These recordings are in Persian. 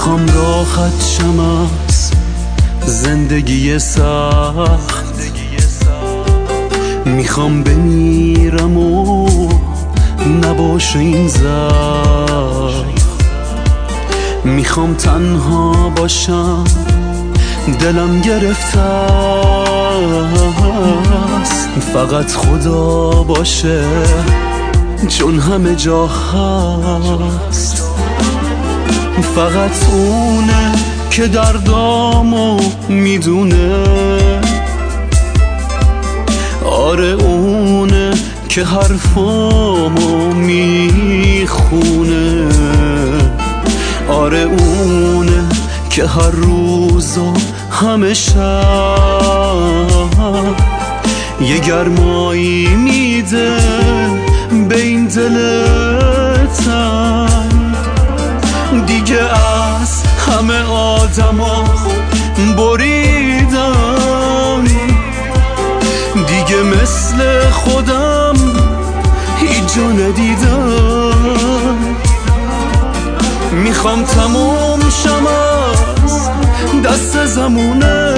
میخوام راحت شم از زندگی سخت، میخوام بمیرم و نباشه این زخم، میخوام تنها باشم دلم گرفته است، فقط خدا باشه چون همه جا هست، فقط اونه که دردامو میدونه، آره اونه که حرفامو میخونه، آره اونه که هر روز و همه شب یه گرمایی میده به این دل تنگ. دیگه از همه آدما بریدم، دیگه مثل خودم هیچ جا ندیدم، میخوام تموم شم از دست زمونه،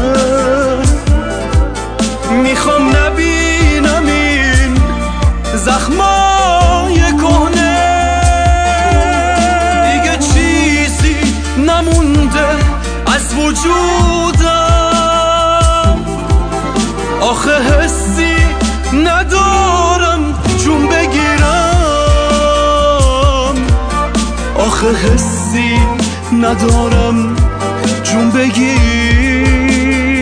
میخوام نبینم این زخمای کهنه، دیگه چیزی نمونده از وجودم، آخه حسی ندارم جون بگیرم، آخه حسی ندارم جون بگیرم.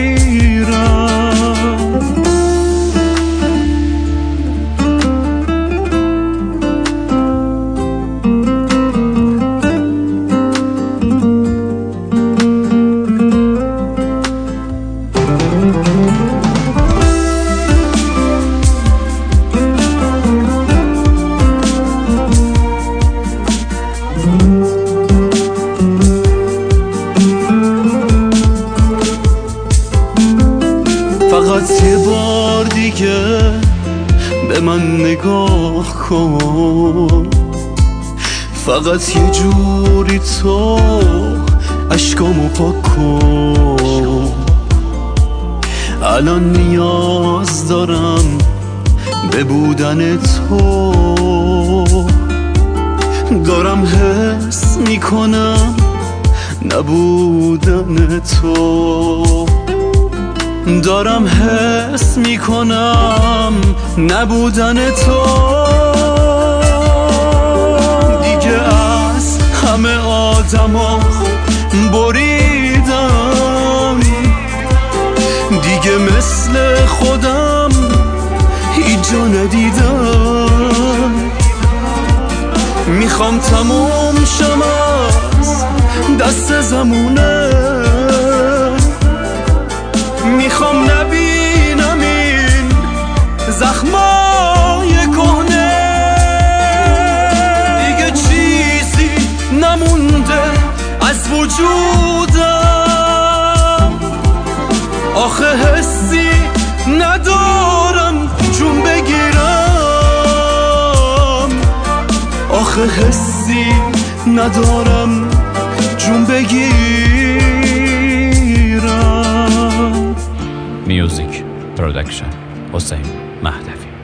فقط یه بار دیگه به من نگاه کن، فقط یه جوری تو اشکامو پاک کن، الان نیاز دارم به بودن تو، دارم حس میکنم نبودن تو، دارم حس میکنم نبودن تو، دیگه از همه آدما بریدم، دیگه مثل خودم هیچ جا ندیدم، میخوام تموم شم از دست زمونه، میخوام نبینم این زخمای کهنه، دیگه چیزی نمونده از وجودم، آخه حسی ندارم جون بگیرم، آخه حسی ندارم جون بگیرم. میوزیک پرودکشن حسین مهدوی.